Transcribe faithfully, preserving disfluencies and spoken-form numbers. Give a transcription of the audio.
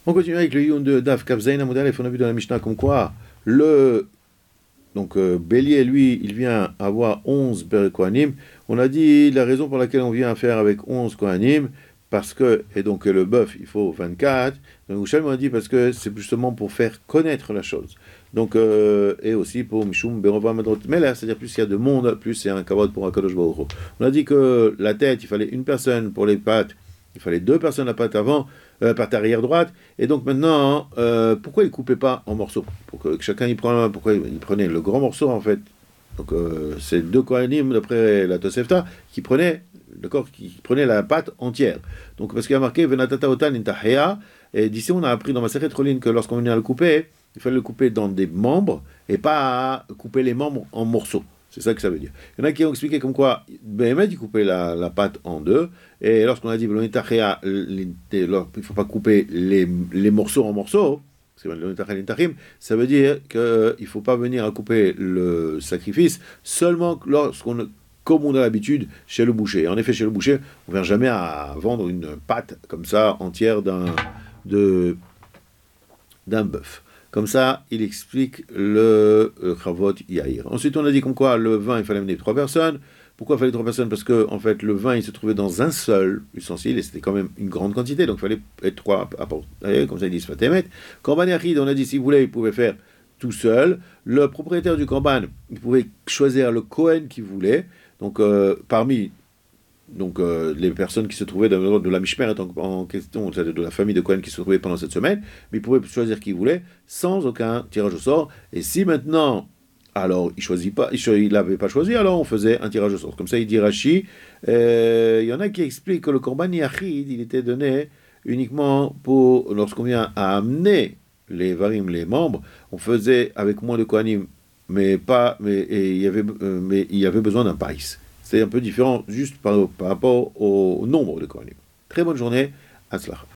On continue avec le Yun de Daf Kavzain Amudalef. On a vu dans la Mishnah comme quoi le donc euh, bélier, lui, il vient avoir onze Kohanim. On a dit la raison pour laquelle on vient faire avec onze Kohanim, parce que, et donc le bœuf, il faut vingt-quatre. Donc Houchem a dit parce que c'est justement pour faire connaître la chose. Donc, euh, et aussi pour Mishum Berova Madrot Meler, c'est-à-dire plus il y a de monde, plus c'est un kavod pour un Kadosh Baruch Hu. On a dit que la tête, il fallait une personne pour les pattes. Il fallait deux personnes à patte avant, euh, patte arrière droite. Et donc maintenant, euh, pourquoi ils ne coupaient pas en morceaux? Pour que chacun y prenne, pourquoi ils prenaient le grand morceau en fait? Donc euh, c'est deux Kohanim d'après la Tosefta qui prenaient, d'accord, qui prenaient la pâte entière. Donc parce qu'il y a marqué Venatata Otan Intahea, et d'ici on a appris dans ma série Trolin que lorsqu'on venait à le couper, il fallait le couper dans des membres et pas couper les membres en morceaux. C'est ça que ça veut dire. Il y en a qui ont expliqué comme quoi Béhémet, il coupait la, la pâte en deux, et lorsqu'on a dit il ne faut pas couper les, les morceaux en morceaux, ça veut dire qu'il ne faut pas venir à couper le sacrifice seulement lorsqu'on, comme on a l'habitude chez le boucher. En effet, chez le boucher, on ne vient jamais à vendre une pâte comme ça entière d'un, de, d'un bœuf. Comme ça, il explique le Chavot Yair. Ensuite, on a dit comme quoi le vin, il fallait amener trois personnes. Pourquoi il fallait trois personnes? Parce que en fait, le vin, il se trouvait dans un seul ustensile et c'était quand même une grande quantité. Donc, il fallait être trois à porter. Comme ça, ils disent Fatemet. Korban Yachid, on a dit, si vous voulez, il pouvait faire tout seul. Le propriétaire du Korban, il pouvait choisir le Kohen qu'il voulait. Donc, euh, parmi donc euh, les personnes qui se trouvaient de, de la Mishmeret en, en question, de la famille de Cohen qui se trouvait pendant cette semaine, mais il pouvait choisir qui il voulait sans aucun tirage au sort. Et si maintenant, alors il choisit pas, il n'avait pas choisi, alors on faisait un tirage au sort. Comme ça, il dit Rashi. Euh, il y en a qui expliquent que le Korban Yachid, il était donné uniquement pour lorsqu'on vient à amener les varim, les membres, on faisait avec moins de Kohanim, mais pas, mais et il y avait, euh, mais il y avait besoin d'un païs. C'est un peu différent juste par, par rapport au nombre de Kohanim. Très bonne journée, Hatzlach.